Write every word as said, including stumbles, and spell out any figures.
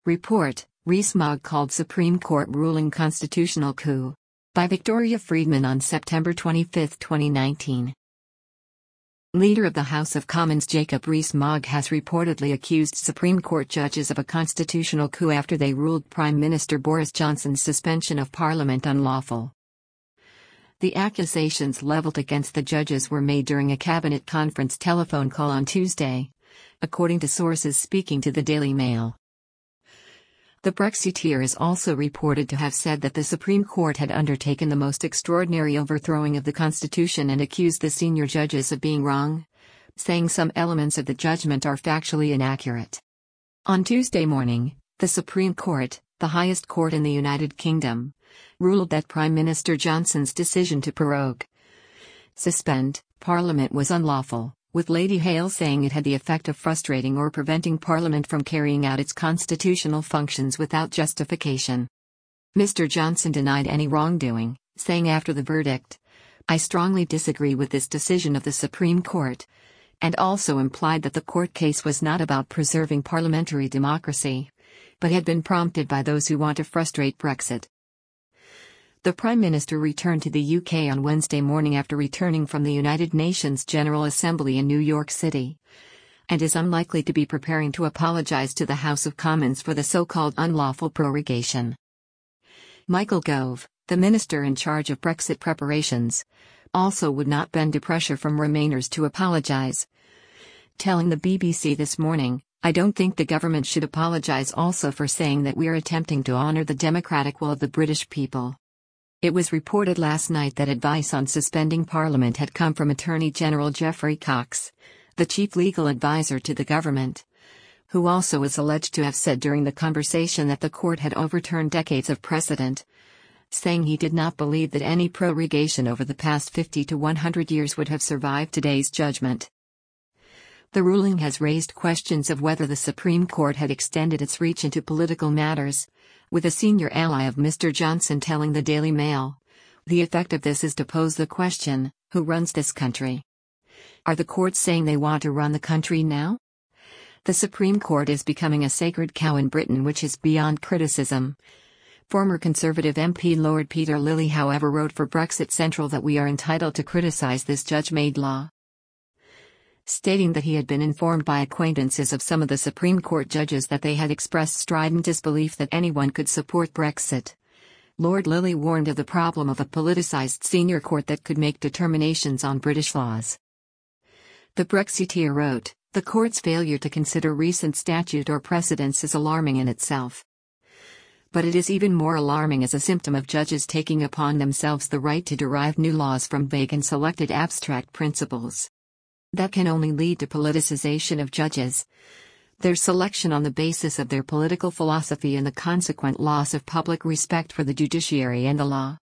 Report, Rees-Mogg called Supreme Court ruling constitutional coup. By Victoria Friedman on September twenty-fifth, twenty nineteen. Leader of the House of Commons Jacob Rees-Mogg has reportedly accused Supreme Court judges of a constitutional coup after they ruled Prime Minister Boris Johnson's suspension of Parliament unlawful. The accusations leveled against the judges were made during a cabinet conference telephone call on Tuesday, according to sources speaking to the Daily Mail. The Brexiteer is also reported to have said that the Supreme Court had undertaken the most extraordinary overthrowing of the Constitution and accused the senior judges of being wrong, saying some elements of the judgment are factually inaccurate. On Tuesday morning, the Supreme Court, the highest court in the United Kingdom, ruled that Prime Minister Johnson's decision to prorogue, suspend, Parliament was unlawful, with Lady Hale saying it had the effect of frustrating or preventing Parliament from carrying out its constitutional functions without justification. Mister Johnson denied any wrongdoing, saying after the verdict, "I strongly disagree with this decision of the Supreme Court," and also implied that the court case was not about preserving parliamentary democracy, but had been prompted by those who want to frustrate Brexit. The Prime Minister returned to the U K on Wednesday morning after returning from the United Nations General Assembly in New York City, and is unlikely to be preparing to apologise to the House of Commons for the so-called unlawful prorogation. Michael Gove, the minister in charge of Brexit preparations, also would not bend to pressure from Remainers to apologise, telling the B B C this morning, "I don't think the government should apologise also for saying that we are attempting to honour the democratic will of the British people." It was reported last night that advice on suspending Parliament had come from Attorney General Geoffrey Cox, the chief legal advisor to the government, who also is alleged to have said during the conversation that the court had overturned decades of precedent, saying he did not believe that any prorogation over the past fifty to one hundred years would have survived today's judgment. The ruling has raised questions of whether the Supreme Court had extended its reach into political matters, with a senior ally of Mister Johnson telling the Daily Mail, "The effect of this is to pose the question, who runs this country? Are the courts saying they want to run the country now? The Supreme Court is becoming a sacred cow in Britain which is beyond criticism." Former Conservative M P Lord Peter Lilly, however, wrote for Brexit Central that we are entitled to criticise this judge-made law, stating that he had been informed by acquaintances of some of the Supreme Court judges that they had expressed strident disbelief that anyone could support Brexit. Lord Lilly warned of the problem of a politicised senior court that could make determinations on British laws. The Brexiteer wrote, "The court's failure to consider recent statute or precedents is alarming in itself. But it is even more alarming as a symptom of judges taking upon themselves the right to derive new laws from vague and selected abstract principles. That can only lead to politicization of judges, their selection on the basis of their political philosophy, and the consequent loss of public respect for the judiciary and the law."